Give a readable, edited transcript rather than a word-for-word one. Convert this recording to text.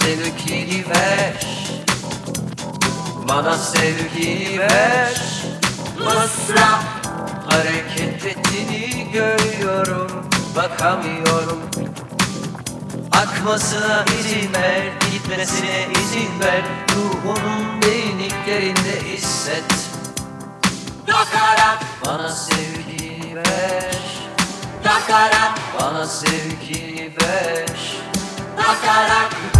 sevgini ver. Bana sevgini ver. Mısra. Hareket ettiğini görüyorum, bakamıyorum. Akmasına izin ver, gitmesine izin ver. Ruhunun derinliklerinde hisset. Bakarak bana sevgini ver. Bakarak bana sevgini ver. Bakarak